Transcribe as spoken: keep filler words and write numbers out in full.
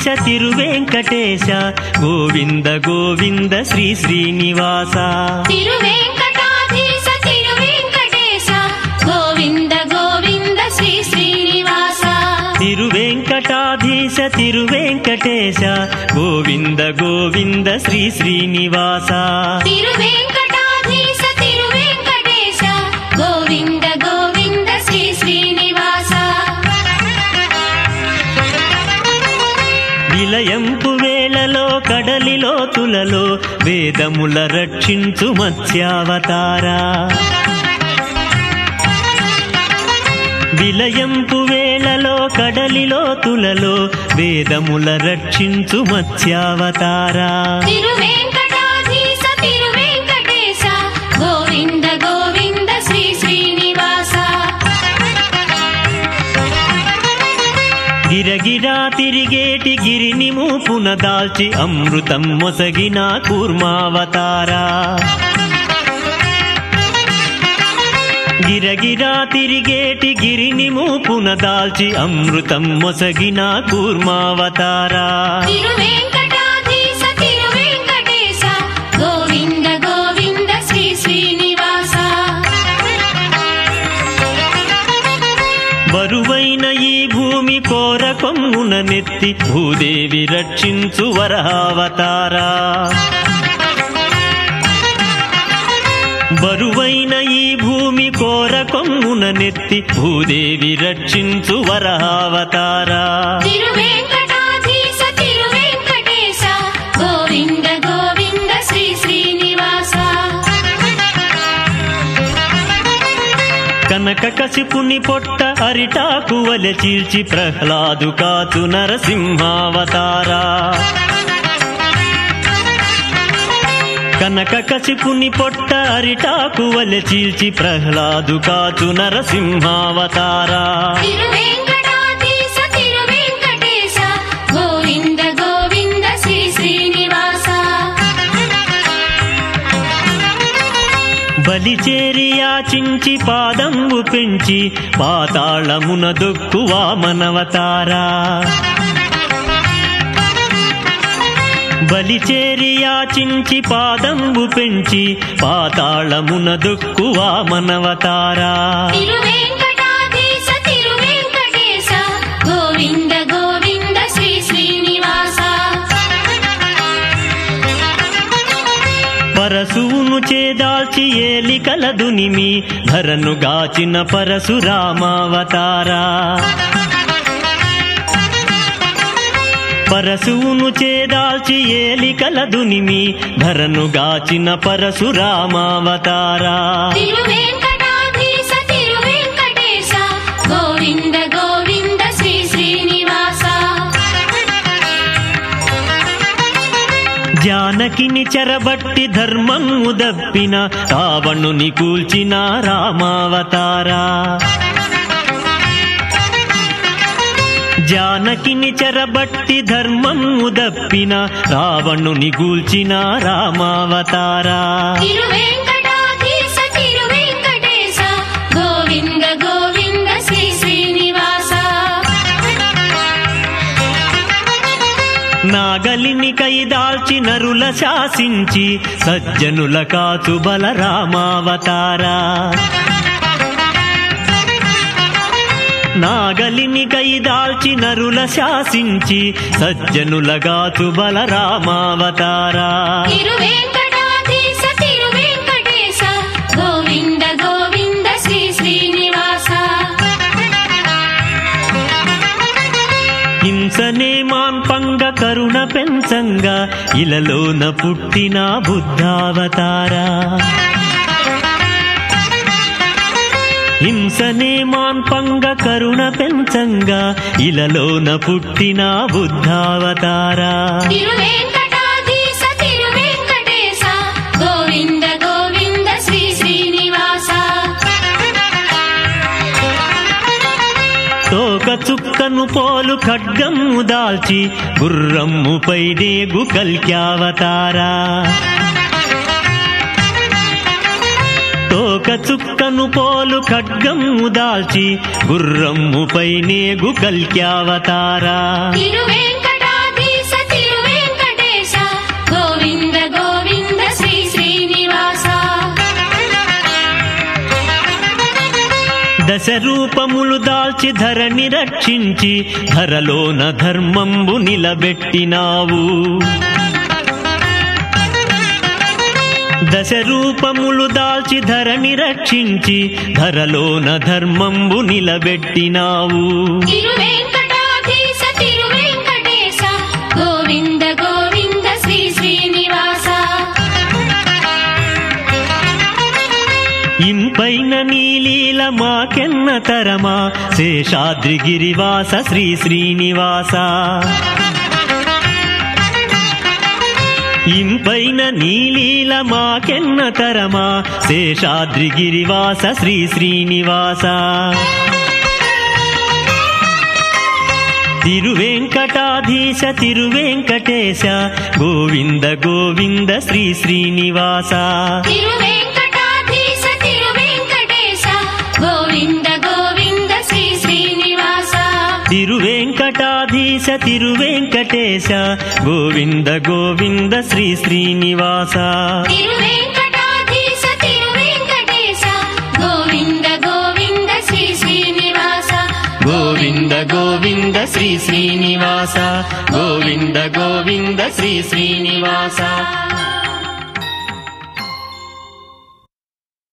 వెంకటాధీశ తిరువెంకటేశ గోవింద గోవింద శ్రీ శ్రీనివాస తిరువెంకటాధీశ తిరువెంకటేశ గోవింద గోవింద శ్రీ శ్రీనివాస తిరువెంకటాధీశ తిరువెంకటేశ గోవింద గోవింద శ్రీ శ్రీనివాస తిరువెంకటాధీశ తిరువెంకటేశ గోవింద గోవింద శ్రీ శ్రీనివాస విలయంపు వేళలో కడలిలో తులలో వేదముల రక్షించు మత్స్యావతారా విలయంపు వేళలో కడలిలో తులలో వేదముల రక్షించు మత్స్యావతారా తిరువెంకటాధీశ తిరువెంకటేశ గోవింద గోవింద శ్రీ శ్రీనివాస గిరగిరా తిరిగేటి గిరిని మూపున దాల్చి అమృతం మొసగిన కూర్మావతారా గిరగిరా తిరిగేటి గిరిని మూపున దాల్చి అమృతం మొసగిన కూర్మావతారా తిరువెంకటాధీశ తిరువెంకటేశ గోవింద గోవింద శ్రీ శ్రీనివాస బరువైన ఈ భూమి కోర కొమ్మున నెత్తి భూదేవి రక్షించు వరహావతారా బరువైన ఈ భూమి కోర కొమ్మున నెత్తి భూదేవి రక్షించు వరహావతారా తిరువెంకటాధీశ తిరువెంకటేశ గోవింద గోవింద శ్రీ శ్రీనివాస కనక కసిపుని పొట్ట అరిటాకు వలె చీల్చి ప్రహ్లాదు కాచు నరసింహావతారా కనక కసిపుని పొట్ట అరిటాకు వలె చీల్చి ప్రహ్లాదు కాచు నరసింహావతారా తిరువెంకటాధీశ తిరువెంకటేశ గోవింద గోవింద శ్రీ శ్రీనివాస బలి చేరి యాచించి పాదంబు పెంచి పాతాళమున దొక్కు వామనవతారా బలి చేరి యాచించి పాదంబు పెంచి పాతాళమున దొక్కు వామనవతారా తిరువెంకటాధీశ తిరువెంకటేశ గోవింద గోవింద శ్రీ శ్రీనివాస పరశువును చేదాల్చి ఏలికల దునిమి ధరను గాచిన పరశురామావతారా పరశువును చేదాల్చి ఏలికల దునిమి ధరను గాచిన పరశురామావతారా తిరువెంకటాధీశ తిరువెంకటేశ గోవింద గోవింద శ్రీ శ్రీనివాస జానకిని చెరబట్టి ధర్మము దప్పిన రావణుని కూల్చిన రామావతారా జానకిని చెరబట్టి ధర్మము దప్పిన రావణుని గూల్చిన రామావతారా తిరువెంకటాధీశ తిరువెంకటేశ గోవింద గోవింద శ్రీ శ్రీనివాస నాగలిని కైదాల్చి నరుల శాసించి సజ్జనుల కాచు బలరామావతారా నాగలిని కైదాల్చి నరుల శాసించి సజ్జనుల గాచు బలరామావతారా తిరువెంకటాధీశ తిరువెంకటేశ గోవింద గోవింద శ్రీ శ్రీనివాస హింసనే మాన్పంగ కరుణ పెంచంగా ఇలలోన పుట్టిన బుద్ధావతారా హింసనే మాన్పంగ కరుణ పెంచంగా ఇలలోన పుట్టిన బుద్ధావతారా తిరువెంకటాధీశ తిరువెంకటేశ గోవింద గోవింద శ్రీ శ్రీనివాస తోక చుక్కను పోలు ఖడ్గము దాల్చి గుర్రమ్ముపై దేగు కల్క్యావతారా తోక చుక్కను పోలు ఖడ్గము దాల్చి గుర్రమ్ముపై నేగు కల్క్యావతారా తిరువెంకటాధీశ దశ రూపములు దాల్చి ధరణి రక్షించి ధరలోన ధర్మంబు నిలబెట్టినావు దశ రూపములు దాల్చి ధరణి రక్షించి ధరలోన ధర్మంబు నిలబెట్టినావు తిరువేంకటాధీశ తిరువేంకటేశ గోవింద గోవింద శ్రీ శ్రీనివాస ఇంపైన నీలీల మాకెన్న తరమా శేషాద్రి గిరివాస శ్రీ శ్రీనివాస ఇంపైన నీలీల మాకెన్న తరమా శేషాద్రి గిరివాస శ్రీ శ్రీనివాస తిరువేంకటాధీశ తిరువేంకటేశ గోవింద గోవింద శ్రీ శ్రీనివాస తిరువేంకటాధీశ తిరువేంకటేశ గోవింద గోవింద శ్రీ శ్రీనివాస తిరువేంకటాధీశ తిరువేంకటేశ గోవింద గోవింద శ్రీ శ్రీనివాస తిరువేంకటాధీశ తిరువేంకటేశ గోవింద గోవింద శ్రీ శ్రీనివాస గోవింద గోవింద శ్రీ శ్రీనివాస గోవింద గోవింద శ్రీ శ్రీనివాస